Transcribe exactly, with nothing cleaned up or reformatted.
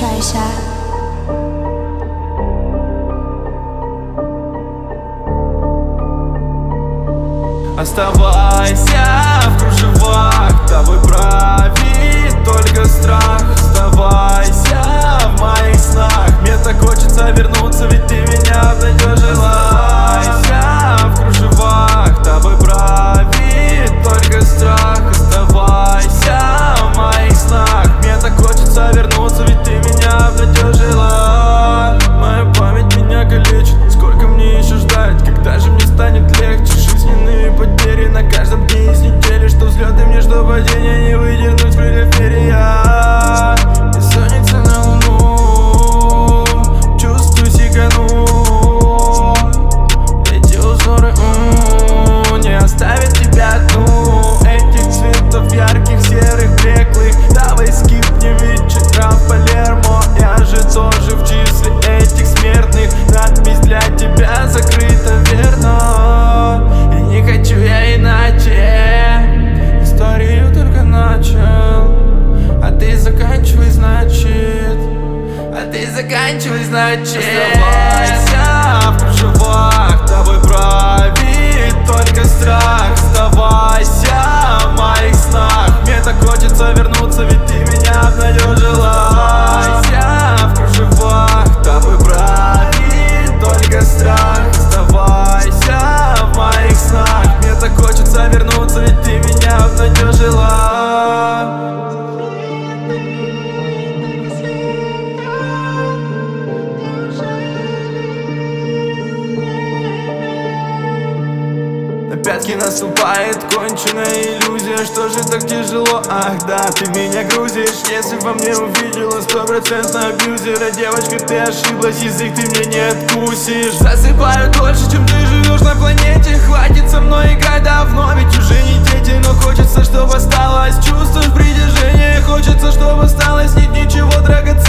一下。 Оставайся в кружевах, тобой правит только страх. Оставайся в моих снах, мне так хочется вернуться, ведь ты меня обнадежила. Оставайся в кружевах, тобой правит только страх. Оставайся в моих снах, мне так хочется вернуться, ведь ты меня обнадежила. Моя память меня калечит, сколько мне еще ждать, когда же мне станет легче? Жизненные потери на каждом дне из недели, что взлеты мне, что падения, не выдернуть крылья перья. Бессонница на луну, чувствую сигану. Эти узоры м-м, не оставят тебя одну. Этих цветов ярких, серых, блеклых, давай скипнем вечера в Палермо. Я же тоже в числе этих смертных, надпись для тебя закрыта, верно. И не хочу я иначе, историю только начал. А ты заканчивай, значит, а ты заканчивай, значит. Оставайся в кружевах, тобой правит только страх. Оставайся в моих снах, мне так хочется вернуться, ведь ты меня обнадежила. Оставайся в кружевах, тобой правит только страх. Оставайся в моих снах, мне так хочется вернуться, ведь ты меня обнадежила. На пятки наступает конченая иллюзия. Что же так тяжело? Ах да, ты меня грузишь. Если во мне увидела стопроцентно абьюзера, девочка, ты ошиблась, язык ты мне не откусишь. Засыпаю дольше, чем ты живешь на планете. Хватит со мной играть давно, ведь уже не дети. Но хочется, чтобы осталось, чувствуешь притяжение. Хочется, чтобы осталось, нет ничего драгоценного.